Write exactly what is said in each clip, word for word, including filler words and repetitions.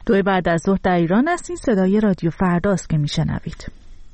دو بعد از ظهر در ایران هستین. صدای رادیو فرداست که میشنوید.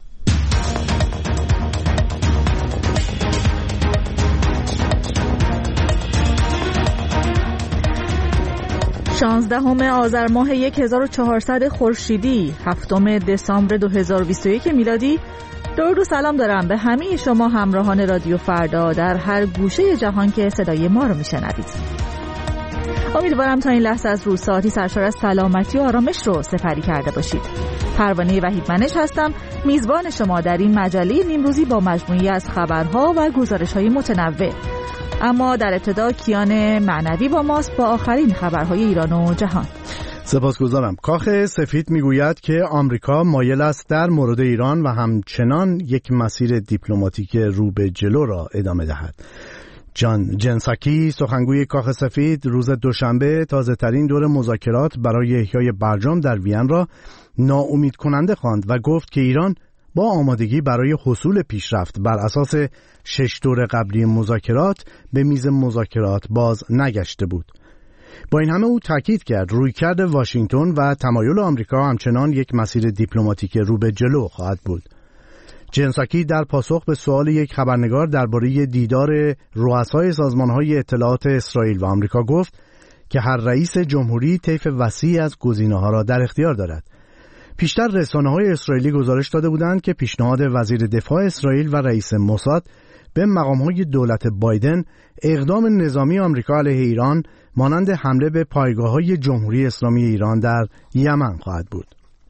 شانزدهم آذر ماه هزار و چهارصد خورشیدی، هفتم دسامبر دو هزار و بیست و یک میلادی. درود و سلام دارم به همه شما همراهان رادیو فردا در هر گوشه جهان که صدای ما رو میشنوید. امیدوارم تا این لحظه از روز ساعتی سرشار از سلامتی و آرامش رو سپری کرده باشید. پروانه وحید منش هستم، میزبان شما در این مجله نیمروزی با مجموعی از خبرها و گزارش‌های متنوع. اما در ابتدا کیان معنوی با ماست با آخرین خبرهای ایران و جهان. سپاسگزارم. کاخ سفید میگوید که آمریکا مایل است در مورد ایران و همچنان یک مسیر دیپلماتیک رو به جلو را ادامه دهد. جان جن ساکی، سخنگوی کاخ سفید، روز دوشنبه تازه‌ترین دور مذاکرات برای احیای برجام در وین را ناامید کننده خواند و گفت که ایران با آمادگی برای حصول پیشرفت بر اساس شش دور قبلی مذاکرات به میز مذاکرات باز نگشته بود. با این همه او تاکید کرد رویکرد واشنگتن و تمایل آمریکا همچنان یک مسیر دیپلماتیک رو به جلو خواهد بود. جن ساکی در پاسخ به سوال یک خبرنگار درباره دیدار رؤسای سازمان‌های اطلاعات اسرائیل و آمریکا گفت که هر رئیس جمهوری طیف وسیعی از گزینه‌ها را در اختیار دارد. پیشتر رسانه‌های اسرائیلی گزارش داده بودند که پیشنهاد وزیر دفاع اسرائیل و رئیس موساد به مقام‌های دولت بایدن اقدام نظامی آمریکا علیه ایران مانند حمله به پایگاه‌های جمهوری اسلامی ایران در یمن خواهد بود.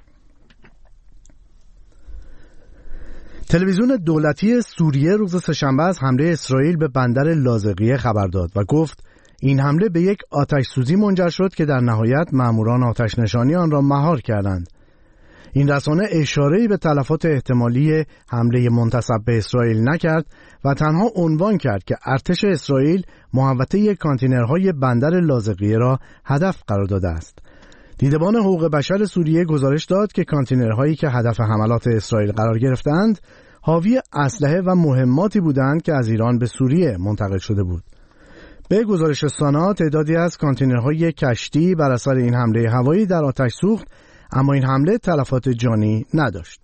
تلویزیون دولتی سوریه روز سه‌شنبه از حمله اسرائیل به بندر لاذقیه خبر داد و گفت این حمله به یک آتش سوزی منجر شد که در نهایت ماموران آتش نشانی آن را مهار کردند. این رسانه اشاره‌ای به تلفات احتمالی حمله منتسب به اسرائیل نکرد و تنها عنوان کرد که ارتش اسرائیل محوطه کانتینرهای بندر لاذقیه را هدف قرار داده است. دیدبان حقوق بشر سوریه گزارش داد که کانتینرهایی که هدف حملات اسرائیل قرار گرفتند حاوی اسلحه و مهماتی بودند که از ایران به سوریه منتقل شده بود. به گزارش سانا تعدادی از کانتینرهای کشتی بر اثر این حمله هوایی در آتش سوخت، اما این حمله تلفات جانی نداشت.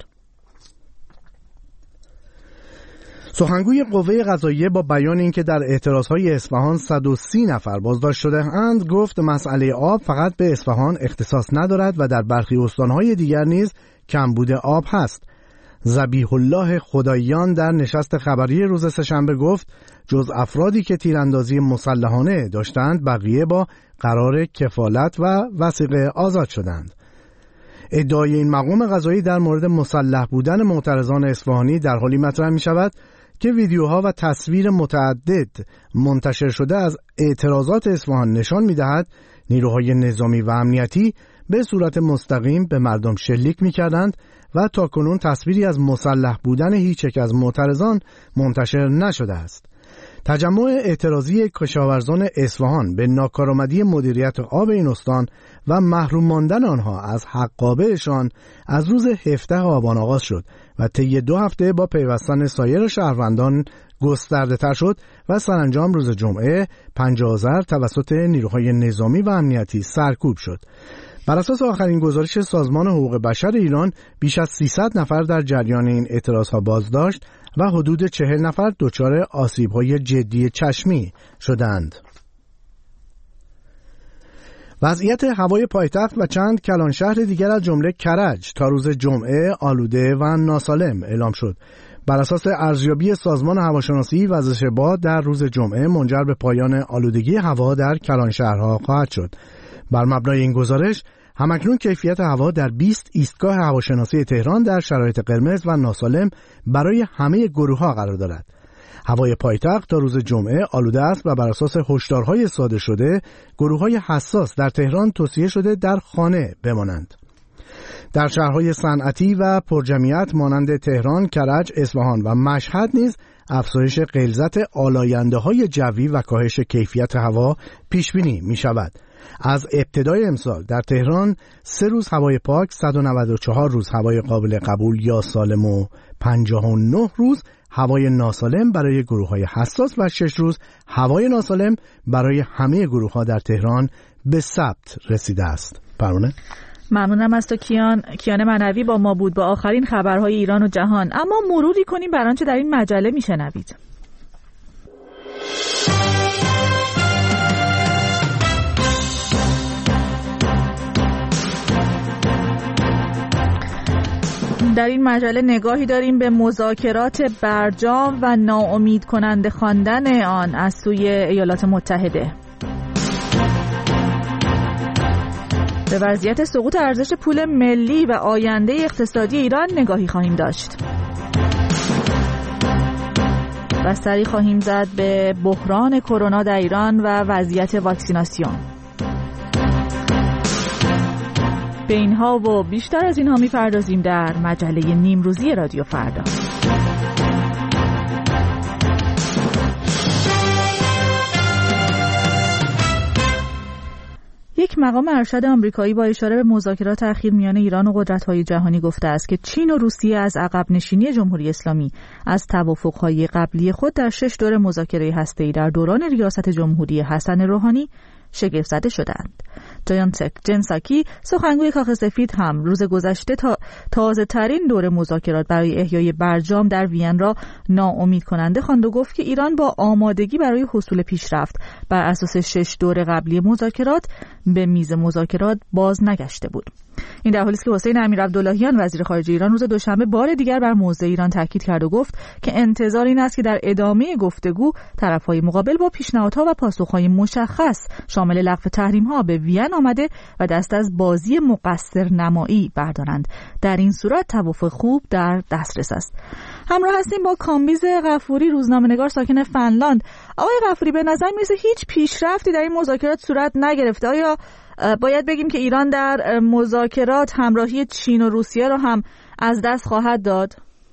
سخنگوی قوه قضاییه با بیان اینکه در اعتراضهای اصفهان صد و سی نفر بازداشت شده اند گفت مسئله آب فقط به اصفهان اختصاص ندارد و در برخی استانهای دیگر نیز کمبود آب هست. ذبیح الله خداییان در نشست خبری روز سه‌شنبه گفت جز افرادی که تیراندازی مسلحانه داشتند بقیه با قرار کفالت و وثیقه آزاد شدند. ادعای این مقام قضایی در مورد مسلح بودن معترضان اصفهانی در حالی مطرح می شود که ویدیوها و تصویر متعدد منتشر شده از اعتراضات اصفهان نشان می دهد نیروهای نظامی و امنیتی به صورت مستقیم به مردم شلیک می کردند و تاکنون تصویری از مسلح بودن هیچ یک از معترضان منتشر نشده است. تجمع اعتراضی کشاورزان اصفهان به ناکارآمدی مدیریت آب این استان و محروم ماندن آنها از حقابهشان از روز هفدهم آبان آغاز شد و طی دو هفته با پیوستن سایر شهروندان گسترده تر شد و سرانجام روز جمعه پنجاه آذر توسط نیروهای نظامی و امنیتی سرکوب شد. بر اساس آخرین گزارش سازمان حقوق بشر ایران بیش از سیصد نفر در جریان این اعتراضها بازداشت و حدود چهل نفر دچار آسیب‌های جدی چشمی شدند. وضعیت هوای پایتخت و چند کلان شهر دیگر از جمله کرج تا روز جمعه آلوده و ناسالم اعلام شد. بر اساس ارزیابی سازمان هواشناسی وضعیت باد در روز جمعه منجر به پایان آلودگی هوا در کلان شهرها خواهد شد. بر مبنای این گزارش همکنون کیفیت هوا در بیست ایستگاه هواشناسی تهران در شرایط قرمز و ناسالم برای همه گروه‌ها قرار دارد. هوای پایتخت تا روز جمعه آلوده است و بر اساس هشدارهای صادر شده گروه‌های حساس در تهران توصیه شده در خانه بمانند. در شهرهای صنعتی و پرجمعیت مانند تهران، کرج، اصفهان و مشهد نیز افزایش غلظت آلاینده‌های جوی و کاهش کیفیت هوا پیش بینی می‌شود. از ابتدای امسال در تهران سه روز هوای پاک، صد و نود و چهار روز هوای قابل قبول یا سالم و پنجاه و نه روز هوای ناسالم برای گروه‌های حساس و شش روز هوای ناسالم برای همه گروه‌ها در تهران به ثبت رسیده است. پروانه؟ ممنونم از تو کیان. کیان منوی با ما بود با آخرین خبرهای ایران و جهان. اما مروری کنیم بر آنچه در این مجله میشنوید. در این مجله نگاهی داریم به مذاکرات برجام و ناامید کننده خواندن آن از سوی ایالات متحده. به وضعیت سقوط ارزش پول ملی و آینده اقتصادی ایران نگاهی خواهیم داشت. و سری خواهیم زد به بحران کرونا در ایران و وضعیت واکسیناسیون. به اینها و بیشتر از اینها می‌پردازیم در مجله نیمروزی رادیو فردا. یک مقام ارشد آمریکایی با اشاره به مذاکرات اخیر میان ایران و قدرت‌های جهانی گفته است که چین و روسیه از عقب نشینی جمهوری اسلامی از توافق‌های قبلی خود در شش دور مذاکره هسته‌ای در دوران ریاست جمهوری حسن روحانی شگفت زده شدند. جایانتک جنساکی سخنگوی کاخ سفید هم روز گذشته تا تازه ترین دور مذاکرات برای احیای برجام در وین را ناامید کننده خواند و گفت که ایران با آمادگی برای حصول پیشرفت بر اساس شش دور قبلی مذاکرات به میز مذاکرات باز نگشته بود. این در حالی است که حسین امیرعبداللهیان وزیر خارجه ایران روز دوشنبه بار دیگر بر موضع ایران تاکید کرد و گفت که انتظار این است که در ادامه گفتگو طرف‌های مقابل با پیشنهادها و پاسخ‌های مشخص شامل لغو تحریم‌ها به وین آمده و دست از بازی مقصر نمایی بردارند. در این صورت توافق خوب در دسترس است. همراه هستیم با کامبیز غفوری، روزنامه‌نگار ساکن فنلاند. آقای غفوری، به نظر میرسه هیچ پیشرفتی در این مذاکرات صورت نگرفته. آیا باید بگیم که ایران در مذاکرات همراهی چین و روسیه رو هم از دست خواهد داد؟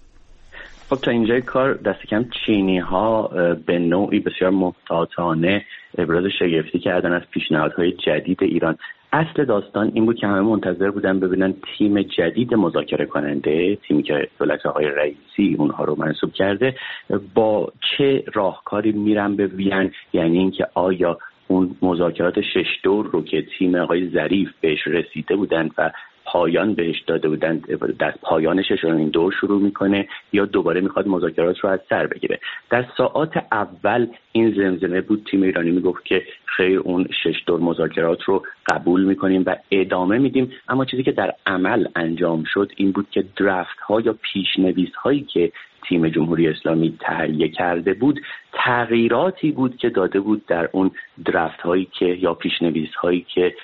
خب تا اینجای کار دست کم چینی ها به نوعی بسیار محتاطانه ابراز شگفتی کردن از پیشنهادهای جدید ایران. اصل داستان این بود که همه منتظر بودن ببینن تیم جدید مذاکره کننده، تیمی که دولت آقای رئیسی اونها رو منصوب کرده، با چه راهکاری میرن به وین. یعنی اینکه آیا اون مذاکرات شش دور رو که تیم آقای ظریف بهش رسیده بودند و پایان بهش داده بودند، دست پایان ششمین دور شروع میکنه یا دوباره میخواد مذاکرات رو از سر بگیره. در ساعات اول این زمزمه بود، تیم ایرانی میگفت که خیر اون شش دور مذاکرات رو قبول میکنیم و ادامه میدیم. اما چیزی که در عمل انجام شد این بود که درفت ها یا پیشنویس هایی که تیم جمهوری اسلامی تهیه کرده بود تغییراتی بود که داده بود در اون درفت هایی که یا پیشنویس هایی که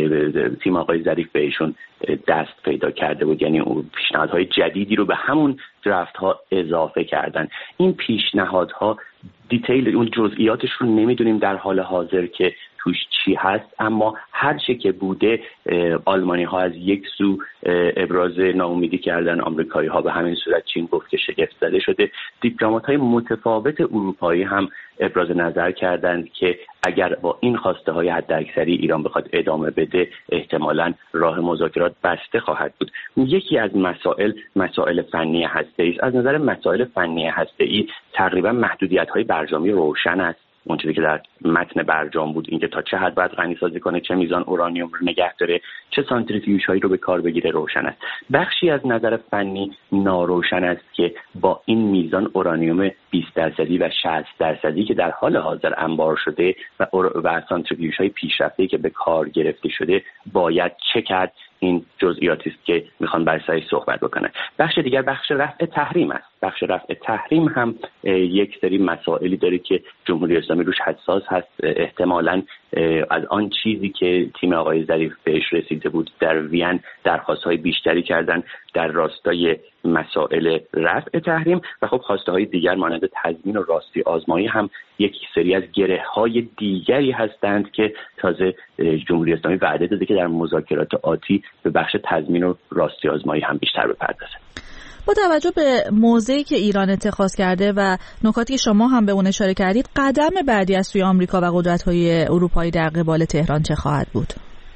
تیم آقای ظریف بهشون دست پیدا کرده بود. یعنی اون پیشنهادهای جدیدی رو به همون درفت ها اضافه کردن. این پیشنهادها دیتیل اون جزئیاتش رو نمیدونیم در حال حاضر که توش چی هست، اما هر چه که بوده آلمانی ها از یک سو ابراز ناامیدی کردن، آمریکایی ها به همین صورت، چین گفت که شگفت زده شده. دیپلمات های متفاوت اروپایی هم ابراز نظر کردند که اگر با این خواسته های حداکثری ایران بخواد ادامه بده احتمالاً راه مذاکرات بسته خواهد بود. یکی از مسائل مسائل فنی هسته‌ای است. از نظر مسائل فنی هسته‌ای تقریبا محدودیت های برجامی روشن است. اون چیزی که در متن برجام بود اینکه تا چه حد باید غنی سازی کنه، چه میزان اورانیوم رو نگه داره، چه سانتریفیوژ هایی رو به کار بگیره روشن است. بخشی از نظر فنی ناروشن است که با این میزان اورانیوم بیست درصدی و شصت درصدی که در حال حاضر انبار شده و و سانتریفیوژ های پیشرفته که به کار گرفته شده باید چه کرد. این جزئیاتی است که میخوان بر سرش صحبت بکنن. بخش دیگر بخش رفع تحریم است. بخش رفع تحریم هم یک سری مسائلی داره که جمهوری اسلامی روش حساس هست. احتمالاً از آن چیزی که تیم آقای ظریف بهش رسیده بود در وین درخواست‌های بیشتری کردن در راستای مسائل رفع تحریم و خب خواسته‌های دیگر مانند تضمین و راستی آزمایی هم یک سری از گره‌های دیگری هستند که تازه جمهوری اسلامی وعده داده که در مذاکرات آتی به بخش تضمین و راستی آزمایی هم بیشتر بپردازه. با توجه به موضعی که ایران اتخاذ کرده و نکاتی که شما هم به اون اشاره کردید، قدم بعدی از سوی آمریکا و قدرت‌های اروپایی در قبال تهران چه خواهد بود؟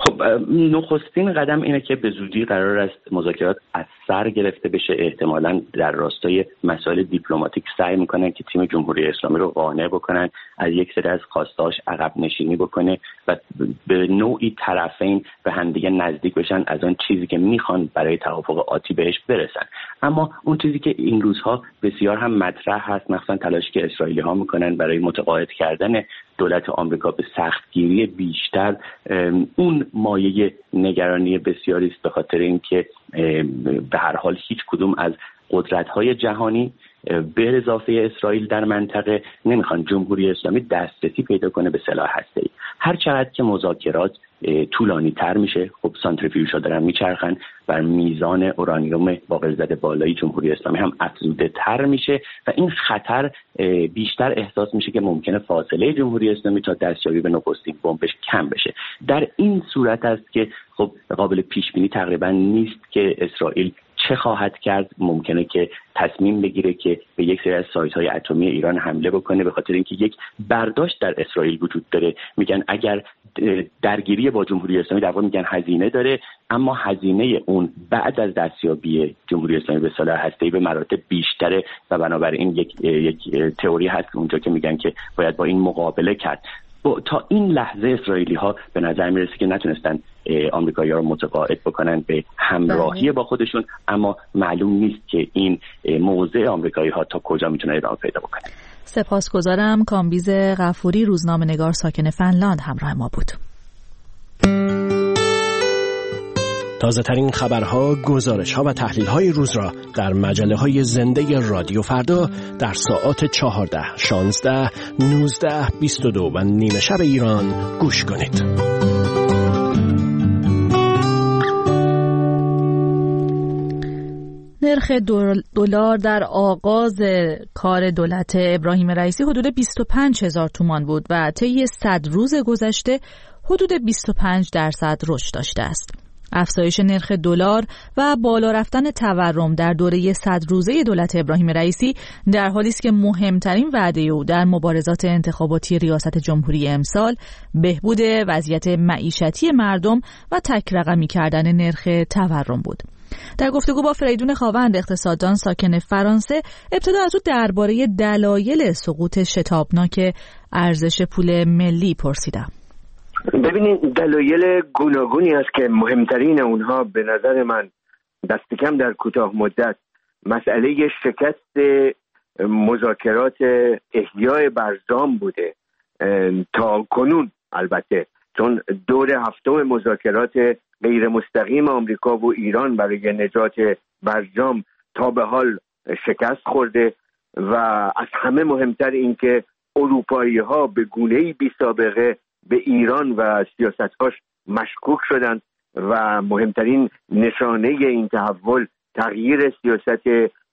خب نخستین قدم اینه که به زودی قرار است مذاکرات از سر گرفته بشه. احتمالاً در راستای مسائل دیپلماتیک سعی میکنن که تیم جمهوری اسلامی رو قانع بکنن از یک سری از خواستاش عقب نشینی بکنه و به نوعی طرفین به همدیگه نزدیک بشن، از آن چیزی که میخوان برای توافق آتی بهش برسن. اما اون چیزی که این روزها بسیار هم مطرح هست، مثلا تلاشی که اسرائیلی ها میکنن برای متقاعد کردن دولت آمریکا به سختگیری بیشتر، اون مایه نگرانی بسیاری است، به خاطر اینکه به هر حال هیچ کدوم از قدرت‌های جهانی به اضافه اسرائیل در منطقه نمیخوان جمهوری اسلامی دسترسی پیدا کنه به سلاح هسته‌ای. هر چقدر که مذاکرات طولانی تر میشه، خب سانتریفیوژها دارن میچرخن، بر میزان اورانیوم با غلظت بالایی جمهوری اسلامی هم افزوده تر میشه و این خطر بیشتر احساس میشه که ممکنه فاصله جمهوری اسلامی تا دستیابی به نخستین بمبش کم بشه. در این صورت است که خب قابل پیش بینی تقریبا نیست که اسرائیل چه خواهد کرد. ممکنه که تصمیم بگیره که به یک سری از سایت‌های اتمی ایران حمله بکنه، به خاطر اینکه یک برداشت در اسرائیل وجود داره. میگن اگر درگیری با جمهوری اسلامی در واقع میگن هزینه داره، اما هزینه اون بعد از دستیابی جمهوری اسلامی به سلاح هسته‌ای به مراتب بیشتره و بنابراین یک یک تئوری هست اونجا که میگن که باید با این مقابله کرد. تا این لحظه اسرائیلی ها به نظر میرسه که نتونستن آمریکایی‌ها رو متقاعد بکنن به همراهی با خودشون، اما معلوم نیست که این موضع آمریکایی‌ها تا کجا میتونه ادامه پیدا بکنه. سپاسگزارم. کامبیز غفوری، روزنامه‌نگار ساکن فنلاند، همراه ما بود. تازه ترین خبرها، گزارش‌ها و تحلیل‌های روز را در مجله‌های زنده رادیو فردا در ساعات چهارده، شانزده، نوزده، بیست و دو و نیمه شب ایران گوش کنید. نرخ دلار در آغاز کار دولت ابراهیم رئیسی حدود بیست و پنج هزار تومان بود و طی صد روز گذشته حدود بیست و پنج درصد رشد داشته است. افزایش نرخ دلار و بالا رفتن تورم در دوره صد روزه دولت ابراهیم رئیسی در حالی است که مهمترین وعده او در مبارزات انتخاباتی ریاست جمهوری امسال بهبود وضعیت معیشتی مردم و تک رقمی کردن نرخ تورم بود. در گفتگو با فریدون خاوند، اقتصاددان ساکن فرانسه، ابتدا از او درباره دلایل سقوط شتابناک ارزش پول ملی پرسیدم. ببینید، دلایل گوناگونی است که مهمترین اونها به نظر من دست کم در کوتاه مدت مسئله شکست مذاکرات احیای برجام بوده تا کنون. البته چون دور هفتم مذاکرات غیر مستقیم آمریکا و ایران برای نجات برجام تا به حال شکست خورده و از همه مهمتر این که اروپایی ها به گونه‌ای بی سابقه به ایران و سیاست‌هاش مشکوک شدند و مهمترین نشانه این تحول تغییر سیاست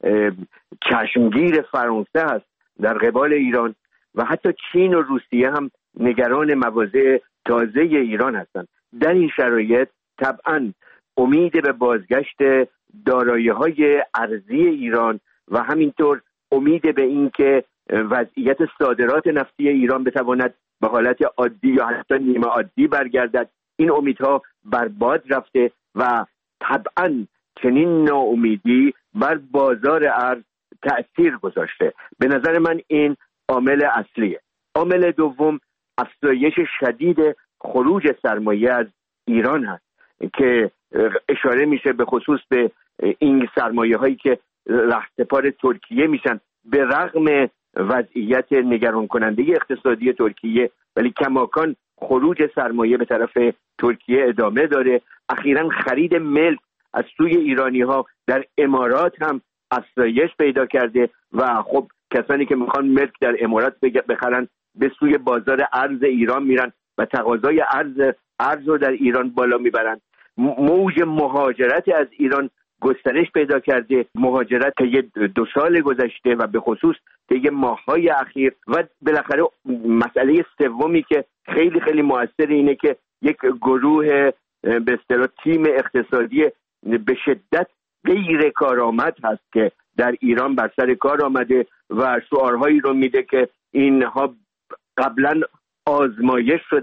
چشمگیر فرانسه است در قبال ایران و حتی چین و روسیه هم نگران مواضع تازه ایران هستند. در این شرایط طبعاً امید به بازگشت دارایی‌های ارزی ایران و همینطور امید به این که وضعیت صادرات نفتی ایران بتواند به حالت عادی یا حتی نیمه عادی برگردد، این امیدها برباد رفته و طبعاً چنین ناامیدی بر بازار ارز تأثیر گذاشته. به نظر من این عامل اصلیه. عامل دوم افزایش شدید خروج سرمایه از ایران هست که اشاره میشه به خصوص به این سرمایه هایی که رهسپار ترکیه میشن به رغم وضعیت نگران کننده اقتصادی ترکیه، ولی کماکان خروج سرمایه به طرف ترکیه ادامه داره. اخیراً خرید ملک از سوی ایرانی ها در امارات هم افزایش پیدا کرده و خب کسانی که میخوان ملک در امارات بخرن به سوی بازار ارز ایران میرن و تقاضای ارز ارز رو در ایران بالا میبرن. موج مهاجرت از ایران گسترش پیدا کرده، مهاجرت طی دو سال گذشته و به خصوص طی ماه‌های اخیر. و بالاخره مسئله سومی که خیلی خیلی مؤثر اینه که یک گروه به اصطلاح تیم اقتصادی به شدت غیر کارآمد هست که در ایران بر سر کار آمده و شعارهایی رو میده که اینها قبلا آزمایش شدن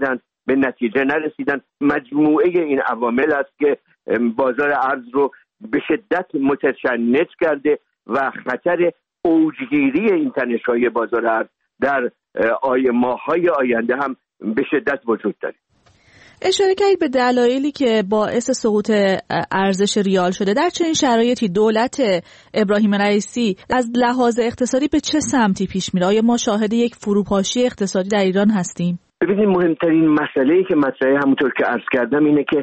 به نتیجه نرسیدن. مجموعه این عوامل است که بازار ارز رو به شدت متشنج کرده و خطر اوجگیری این تنش‌های بازار ارز در آی ماه‌های آینده هم به شدت وجود داره. اشاره کردید به دلایلی که باعث سقوط ارزش ریال شده. در چنین شرایطی دولت ابراهیم رئیسی از لحاظ اقتصادی به چه سمتی پیش میره؟ آیا ما شاهد یک فروپاشی اقتصادی در ایران هستیم؟ ببینید، مهمترین مسئله‌ای که مطرحه همونطور که عرض کردم اینه که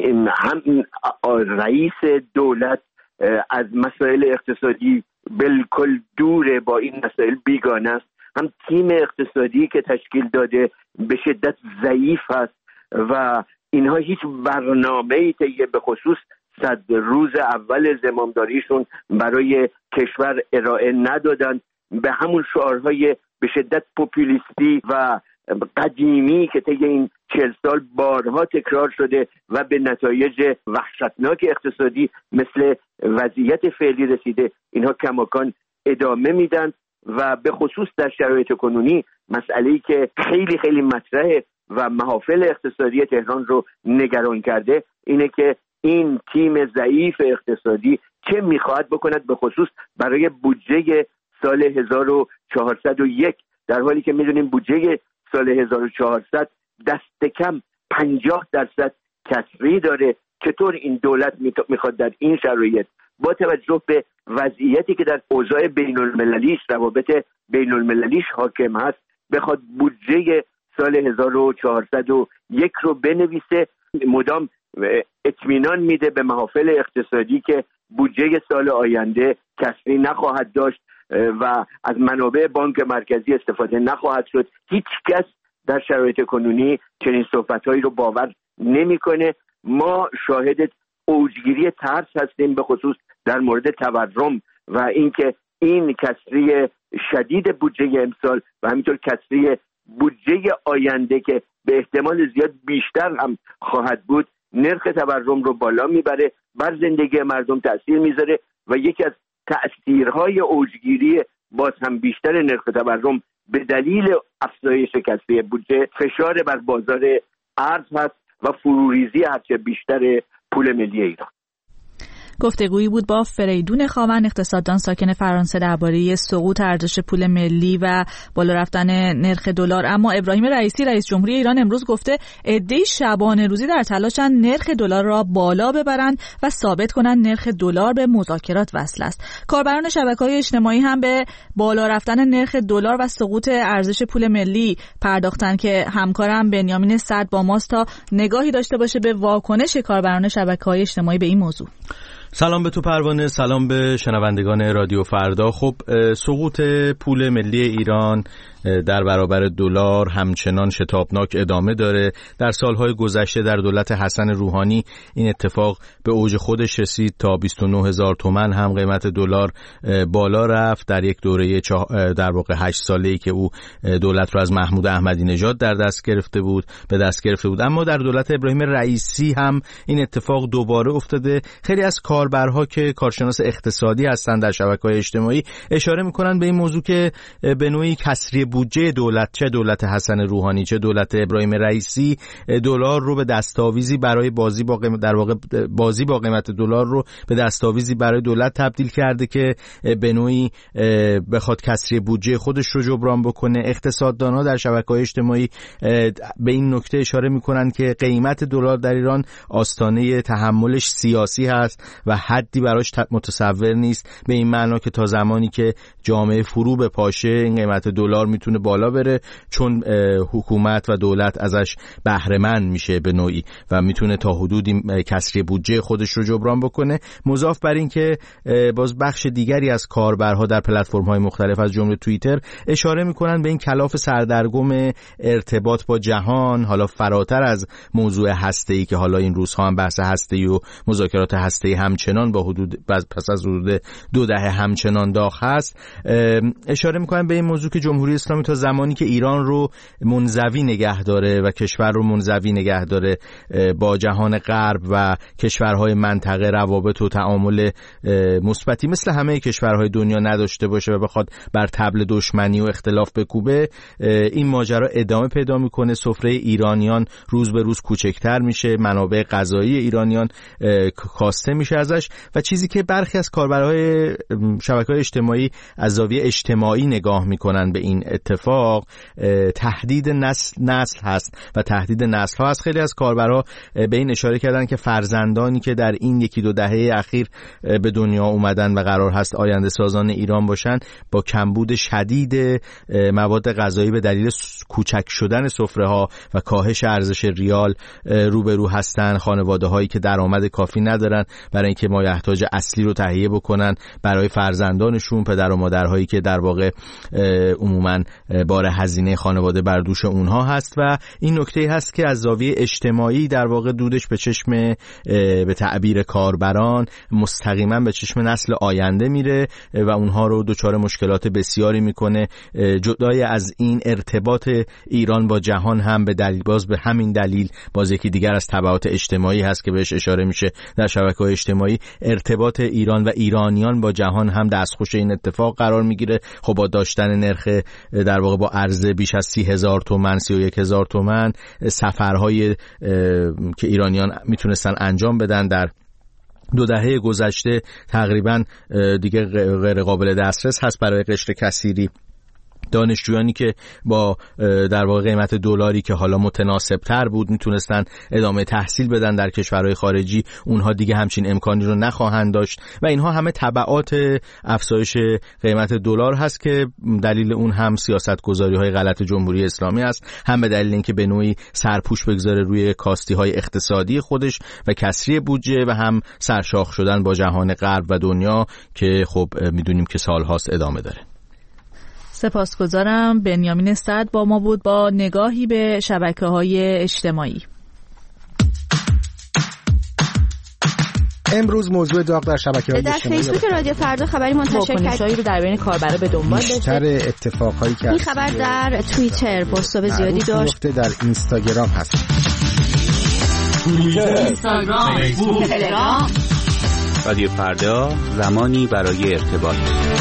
هم رئیس دولت از مسائل اقتصادی بالکل دوره، با این مسائل بیگانه است، هم تیم اقتصادی که تشکیل داده به شدت ضعیف است و اینها هیچ برنامه‌ای طی به خصوص صد روز اول زمامداریشون برای کشور ارائه ندادن. به همون شعارهای به شدت پوپولیستی و قدیمی که طی این چهل سال بارها تکرار شده و به نتایج وحشتناک اقتصادی مثل وضعیت فعلی رسیده، اینها کماکان ادامه میدن و به خصوص در شرایط کنونی مسئله‌ای که خیلی خیلی مطرحه و محافل اقتصادی تهران رو نگران کرده اینه که این تیم ضعیف اقتصادی چه میخواهد بکند، به خصوص برای بودجه سال هزار و چهارصد و یک، در حالی که میدونیم بودجه سال هزار و چهارصد دست کم پنجاه درصد کسری داره. چطور این دولت میخواد در این شرایط با توجه به وضعیتی که در اوضاع بین المللیش، روابط بین المللیش حاکم هست، بخواد بودجه سال هزار و چهارصد و یک رو بنویسه؟ مدام اطمینان میده به محافل اقتصادی که بودجه سال آینده کسری نخواهد داشت و از منابع بانک مرکزی استفاده نخواهد شد. هیچ کس در شرایط کنونی چنین صحبتهایی رو باور نمیکنه. ما شاهد اوجگیری ترس هستیم، به خصوص در مورد تورم و اینکه این کسری شدید بودجه امسال و همینطور کسری بودجه آینده که به احتمال زیاد بیشتر هم خواهد بود، نرخ تورم رو بالا میبره، بر زندگی مردم تأثیر میذاره و یکی از تأثیرهای اوجگیری باز هم بیشتر نرخ تورم به دلیل افزایش کسری بودجه فشار بر بازار ارز هست و فروریزی هرچه بیشتر پول ملی ایران. گفتگویی بود با فریدون خاون، اقتصاددان ساکن فرانسه، درباره سقوط ارزش پول ملی و بالا رفتن نرخ دلار. اما ابراهیم رئیسی رئیس جمهوری ایران امروز گفته عده‌ای شبانه روزی در تلاشن نرخ دلار را بالا ببرند و ثابت کنند نرخ دلار به مذاکرات وصل است. کاربران شبکه‌های اجتماعی هم به بالا رفتن نرخ دلار و سقوط ارزش پول ملی پرداختند که همکارم بنیامین سعد با ماست تا نگاهی داشته باشه به واکنش کاربران شبکه‌های اجتماعی به این موضوع. سلام به تو پروانه، سلام به شنوندگان رادیو فردا. خب سقوط پول ملی ایران در برابر دلار همچنان شتابناک ادامه داره. در سالهای گذشته در دولت حسن روحانی این اتفاق به اوج خودش رسید تا بیست و نه هزار تومان هم قیمت دلار بالا رفت در یک دوره در واقع هشت ساله‌ای که او دولت رو از محمود احمدی نژاد در دست گرفته بود به دست گرفته بود. اما در دولت ابراهیم رئیسی هم این اتفاق دوباره افتاده. خیلی از کاربرها که کارشناس اقتصادی هستند در شبکه‌های اجتماعی اشاره می‌کنند به این موضوع که به نوعی کسری بودجه دولت، چه دولت حسن روحانی چه دولت ابراهیم رئیسی، دلار رو به دستاویزی برای بازی با قیمت در واقع بازی با قیمت دلار رو به دستاویزی برای دولت تبدیل کرده که به نوعی بخواد کسری بودجه خودش رو جبران بکنه. اقتصاددان‌ها در شبکه‌های اجتماعی به این نکته اشاره می‌کنند که قیمت دلار در ایران آستانه تحملش سیاسی هست و حدی براش متصور نیست، به این معنا که تا زمانی که جامعه فرو بپاشه این قیمت دلار میتونه بالا بره، چون حکومت و دولت ازش بهره مند میشه به نوعی و میتونه تا حدودی کسری بودجه خودش رو جبران بکنه. مضاف بر این که باز بخش دیگری از کاربرها در پلتفرم‌های مختلف از جمله توییتر اشاره میکنن به این کلاف سردرگم ارتباط با جهان، حالا فراتر از موضوع هسته‌ای که حالا این روزها هم بحث هسته‌ای و مذاکرات هسته‌ای همچنان با حدود پس از حدود دو دهه همچنان داغ هست. اشاره میکنن به این موضوع که جمهوری اسلامی اسلامی تا زمانی که ایران رو منزوی نگه داره و کشور رو منزوی نگه داره با جهان غرب و کشورهای منطقه روابط و تعامل مثبتی مثل همه کشورهای دنیا نداشته باشه و بخواد بر طبل دشمنی و اختلاف بکوبه، این ماجرا ادامه پیدا میکنه. سفره ایرانیان روز به روز کوچکتر میشه، منابع غذایی ایرانیان کاسته میشه ازش و چیزی که برخی از کاربرهای شبکه‌های اجتماعی از زاویه اجتماعی نگاه میکنن به این اتفاق تهدید نسل نسل هست و تهدید نسل ها هست. خیلی از کاربرها به این اشاره کردن که فرزندانی که در این یکی دو دهه اخیر به دنیا اومدن و قرار هست آینده سازان ایران باشن با کمبود شدید مواد غذایی به دلیل کوچک شدن سفره ها و کاهش ارزش ریال روبرو هستن. خانواده هایی که درآمد کافی ندارن برای اینکه مایحتاج اصلی رو تهیه بکنن برای فرزندانشون، پدر و مادرهایی که در واقع عموما بار هزینه خانواده بر دوش اونها هست و این نکته هست که از زاویه اجتماعی در واقع دودش به چشم به تعبیر کاربران مستقیما به چشم نسل آینده میره و اونها رو دچار مشکلات بسیاری میکنه. جدای از این ارتباط ایران با جهان هم به دلیل باز به همین دلیل باز یکی دیگر از تبعات اجتماعی هست که بهش اشاره میشه در شبکه‌های اجتماعی، ارتباط ایران و ایرانیان با جهان هم دستخوش این اتفاق قرار میگیره. خب با داشتن نرخ در واقع با عرضه بیش از سی هزار تومان سی و یک هزار تومان سفرهای که ایرانیان میتونستن انجام بدن در دو دهه گذشته تقریبا دیگه غیر قابل دسترس هست برای قشر کثیری. دانشجویانی که با در واقع قیمت دلاری که حالا متناسب تر بود میتونستن ادامه تحصیل بدن در کشورهای خارجی، اونها دیگه همچین امکانی رو نخواهند داشت و اینها همه تبعات افزایش قیمت دلار هست که دلیل اون هم سیاست‌گذاری‌های غلط جمهوری اسلامی است، هم به دلیل اینکه به نوعی سرپوش بگذاره روی کاستی‌های اقتصادی خودش و کسری بودجه و هم سرشاخ شدن با جهان غرب و دنیا که خب میدونیم که سال‌هاست ادامه داره. سپاسگزارم. بنیامین سعد با ما بود با نگاهی به شبکه‌های اجتماعی. امروز موضوع داغ در شبکه‌های در اجتماعی فیسبوک رادیو فردا خبری منتشر کرد رو در بین کاربرا به دنبال داشته. بیشتر اتفاقایی که این خبر در توییتر پست‌های زیادی داشت، در اینستاگرام هست. اینستاگرام، فیسبوک، تلگرام. رادیو فردا، زمانی برای ارتباط.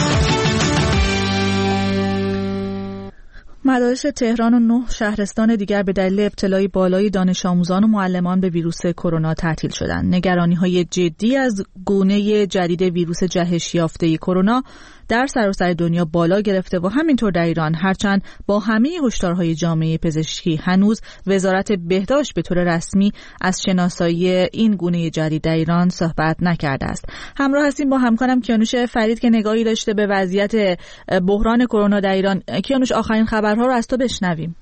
مدارس تهران و نه شهرستان دیگر به دلیل ابتلای بالای دانش آموزان و معلمان به ویروس کرونا تعطیل شدند. نگرانی‌های جدی از گونه جدید ویروس جهش یافته کرونا در سراسر دنیا بالا گرفته و همینطور در ایران، هرچند با همه هشدارهای جامعه پزشکی هنوز وزارت بهداشت به طور رسمی از شناسایی این گونه جدید در ایران صحبت نکرده است. همراه هستیم با همکارم کیانوش فرید که نگاهی داشته به وضعیت بحران کرونا در ایران. کیانوش، آخرین خبرها رو از تو بشنویم.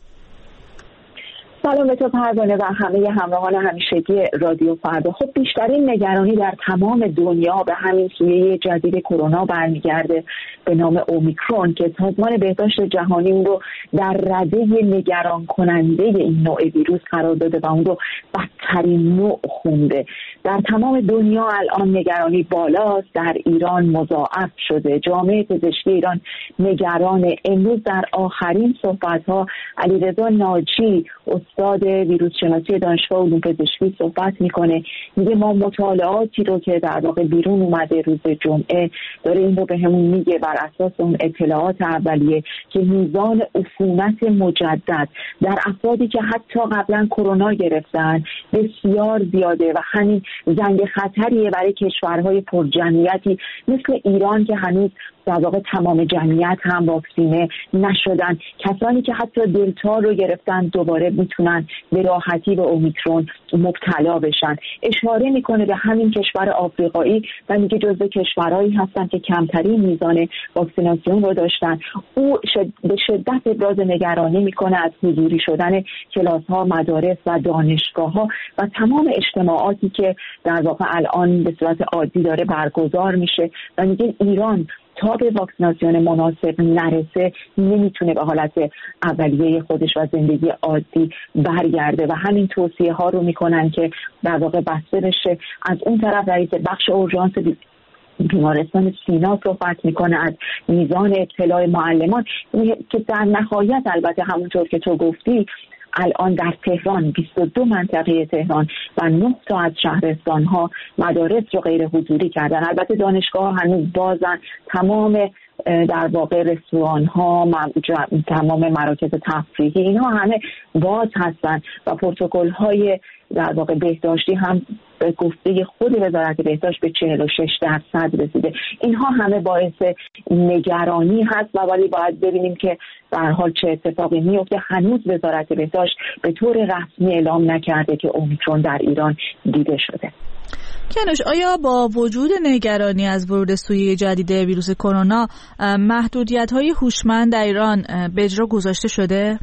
سلام به تو پروانه و همه همراهان همیشگی رادیو فردا. خب بیشترین نگرانی در تمام دنیا به همین سویه جدید کرونا برمیگرده به نام اومیکرون که سازمان بهداشت جهانی اون رو در رده نگران کننده این نوع ویروس قرار داده و اون رو بدترین نوع خونده. در تمام دنیا الان نگرانی بالاست، در ایران مضاعف شده. جامعه پزشکی ایران نگران. امروز در آخرین صحبت‌ها علیرضا ناجی استاد ویروس شناسی دانشگاه علوم پزشکی صحبت میکنه، میگه ما مطالعاتی رو که در واقع بیرون اومده روز جمعه داره این رو به همون میگه بر اساس اون اطلاعات اولیه که میزان عفونت مجدد در افرادی که حتی قبلا کرونا گرفتن بسیار زیاده و همین زنگ خطریه برای کشورهای پرجمعیتی مثل ایران که هنوز در واقع تمام جمعیت هم واکسینه نشدن. کسانی که حتی دلتا رو گرفتن دوباره میتونن به راحتی به اومیکرون مبتلا بشن. اشاره میکنه به همین کشور آفریقایی و میگه جزو کشورهایی هستن که کمترین میزان واکسیناسیون رو داشتن. او شد به شدت ابراز نگرانی میکنه از حضوری شدن کلاس ها، مدارس و دانشگاه ها و تمام اجتماعاتی که در واقع الان به صورت عادی داره برگزار میشه و میگه ایران تا به واکسیناسیون مناسب نرسه نمیتونه به حالت اولیه خودش و زندگی عادی برگرده و همین توصیه ها رو میکنن که در واقع بسته بشه. از اون طرف رئیس بخش اورژانس بیمارستان سینا صحبت میکنه، از میزان ابتلاع معلمان، که در نهایت البته همونطور که تو گفتی الان در تهران بیست و دو منطقه تهران و نه تا از شهرستان‌ها مدارس رو غیر حضوری کردن. البته دانشگاه هنوز بازن، تمام در واقع رستوران‌ها، تمام مراکز تفریحی اینها همه باز هستن و پروتکل‌های در واقع بهداشتی هم به گفته خود وزارت بهداشت به چهل و شش درصد رسیده. اینها همه باعث نگرانی هست و ولی باید ببینیم که در حال چه اتفاقی میفته. هنوز وزارت بهداشت به طور رسمی اعلام نکرده که اومیکرون در ایران دیده شده. کیانوش، آیا با وجود نگرانی از ورود سویه جدید ویروس کرونا محدودیت‌های هوشمند در ایران به اجرا گذاشته شده؟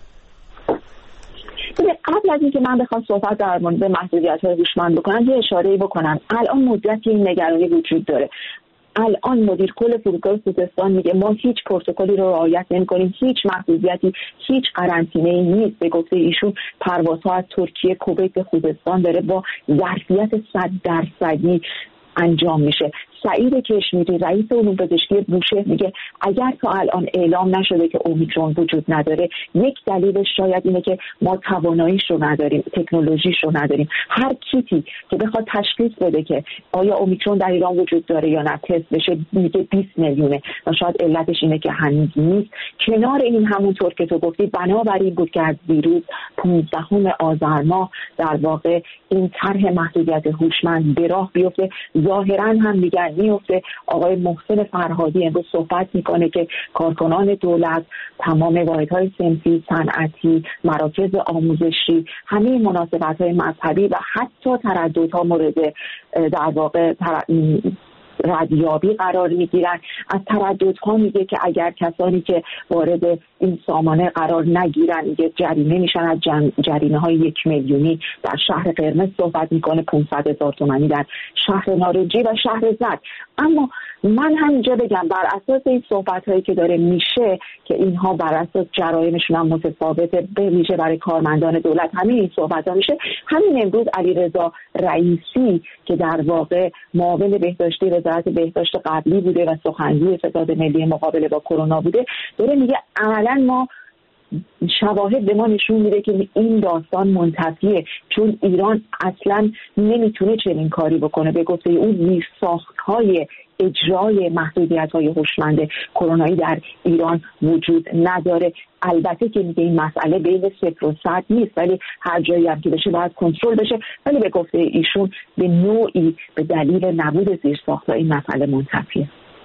قبل از اینکه من بخوام صحبت در مورد محدودیت‌های هوشمند بکنم یه اشاره‌ای بکنم. الان مدتی این نگرانی وجود داره. الان مدیر کل فرودگاه خوزستان میگه ما هیچ پروتکلی رو رعایت نمی‌کنیم، هیچ محدودیتی، هیچ قرنطینه‌ای نیست. به گفته ایشون پروازها از ترکیه، کویت به خوزستان داره با ظرفیت صد درصدی انجام میشه. سعید کشمیری رئیس علوم پزشکی بوشهر میگه اگر تا الان اعلام نشده که اومیکرون وجود نداره، یک دلیلش شاید اینه که ما تواناییش رو نداریم، تکنولوژیش رو نداریم. هر کیتی که بخواد تشخیص بده که آیا اومیکرون در ایران وجود داره یا نه تست بشه میگه بیست میلیونه و شاید علتش اینه که هنوز نیست. کنار این همونطور که تو گفتی بنابراین بود که از دیروز پانزدهم آذر ماه در واقع این طرح محدودیت هوشمند به راه بیفته. ظاهرا هم میگن میفته. آقای محسن فرهادی امروز صحبت میکنه که کارکنان دولت، تمام واحدهای صنفی، صنعتی، مراکز آموزشی، همه مناسبت‌های مذهبی و حتی ترددها مورد در واقع تر... ردیابی قرار میگیرن. از ترددها میگه که اگر کسانی که وارد این سامانه قرار نگیرن میگه جریمه میشن از جریمه های یک میلیونی. در شهر قرمز صحبت میکنه پانصد هزار تومانی، در شهر نارنجی و شهر زرد. اما من همینجا بگم بر اساس این صحبت هایی که داره میشه که اینها بر اساس جرایمشون هم متفاوته، به ویژه برای کارمندان دولت همین این صحبت ها میشه. همین امروز علیرضا رئیسی که در واقع معاون بهداشتی وزارت بهداشت قبلی بوده و سخنگوی ستاد ملی مقابله با کرونا بوده، داره میگه عملاً ما شواهد به ما نشون میده که این داستان منتفیه، چون ایران اصلا نمیتونه چنین کاری بکنه. به گفته اون زیرساخت‌های اجرای محدودیت‌های هوشمند کرونایی در ایران وجود نداره. البته که میگه این مسئله بین صفر و صد نیست، ولی هر جایی هم که بشه باید کنترل بشه، ولی به گفته ایشون به نوعی به دلیل نبود زیرساخت‌ها این مسئله منتفیه.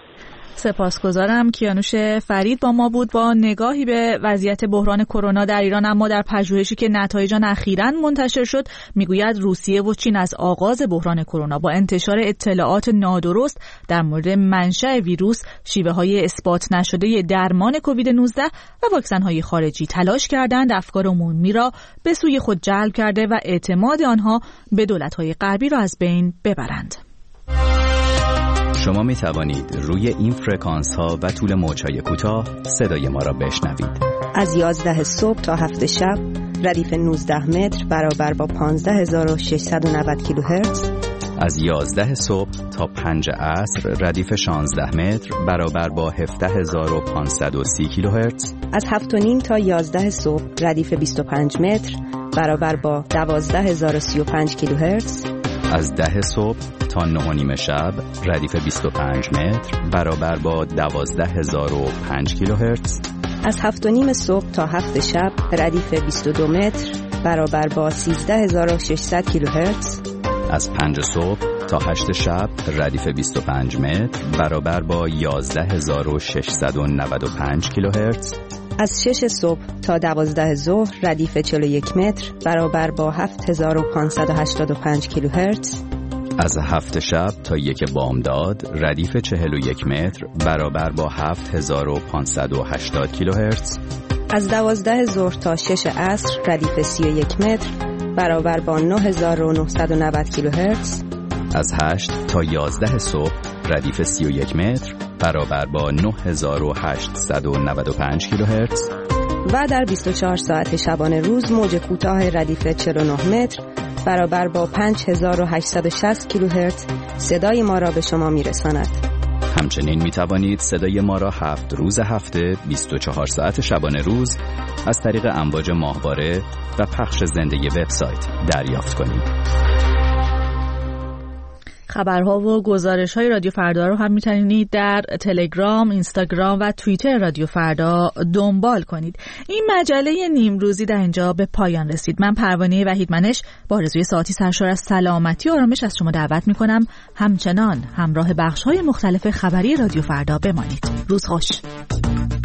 سپاسگزارم. کیانوش فرید با ما بود با نگاهی به وضعیت بحران کرونا در ایران. اما در پژوهشی که نتایج آن اخیراً منتشر شد میگوید روسیه و چین از آغاز بحران کرونا با انتشار اطلاعات نادرست در مورد منشأ ویروس، شیوه‌های اثبات نشده درمان کووید نوزده و واکسن‌های خارجی تلاش کردند افکار عمومی را به سوی خود جلب کرده و اعتماد آنها به دولت‌های غربی را از بین ببرند. شما می توانید روی این فرکانس ها و طول موج‌های کوتاه صدای ما را بشنوید. از یازده صبح تا هفت شب ردیف نوزده متر برابر با پانزده هزار و ششصد و نود کیلوهرتز. از یازده صبح تا پنج عصر ردیف شانزده متر برابر با هفده هزار و پانصد و سی کیلوهرتز. از هفت و نیم تا یازده صبح ردیف بیست و پنج متر برابر با دوازده هزار و سی و پنج کیلوهرتز. از ده صبح تا نه و نیم شب ردیف بیست و پنج متر برابر با دوازده هزار و پنج کیلوهرتز. از هفت و نیم صبح تا هفت شب ردیف بیست و دو متر برابر با سیزده هزار و ششصد کیلوهرتز. از پنج صبح تا هشت شب ردیف بیست و پنج متر برابر با یازده هزار و ششصد و نود و پنج کیلوهرتز. از شش صبح تا دوازده ظهر ردیف چهل و یک متر برابر با هفت هزار و پانصد و هشتاد و پنج کیلوهرتز. از هفت شب تا یک بامداد ردیف چهل و یک متر برابر با هفت هزار و پانصد و هشتاد کیلوهرتز. از دوازده ظهر تا شش عصر ردیف سی و یک متر برابر با نه هزار و نهصد و نود کیلوهرتز. از هشت تا یازده صبح ردیف سی و یک متر برابر با نه هزار و هشتصد و نود و پنج کیلوهرتز. و در بیست و چهار ساعت شبانه روز موج کوتاه ردیف چهل و نه متر برابر با پنج هزار و هشتصد و شصت کیلوهرتز صدای ما را به شما میرساند. همچنین می توانید صدای ما را هفت روز هفته بیست و چهار ساعت شبانه روز از طریق امواج ماهواره و پخش زنده وبسایت دریافت کنید. خبرها و گزارش‌های رادیو فردا رو هم می‌تونید در تلگرام، اینستاگرام و توییتر رادیو فردا دنبال کنید. این مجله نیمروزی در اینجا به پایان رسید. من پروانه وحیدمنش با آرزوی ساعتی سرشار از سلامتی و آرامش از شما دعوت می‌کنم همچنان همراه بخش‌های مختلف خبری رادیو فردا بمانید. روز خوش.